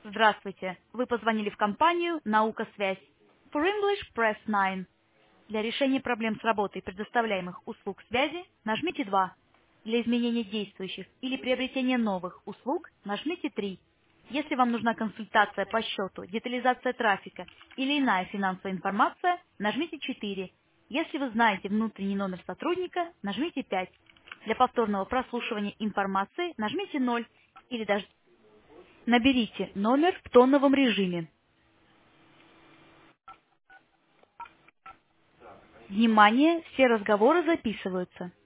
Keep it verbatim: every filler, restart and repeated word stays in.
Здравствуйте. Вы позвонили в компанию «Наука Связь». For English, press nine. Для решения проблем с работой предоставляемых услуг связи нажмите два. Для изменения действующих или приобретения новых услуг нажмите три. Если вам нужна консультация по счету, детализация трафика или иная финансовая информация, нажмите четыре. Если вы знаете внутренний номер сотрудника, нажмите пять. Для повторного прослушивания информации нажмите ноль или даже наберите номер в тоновом режиме. Внимание, все разговоры записываются.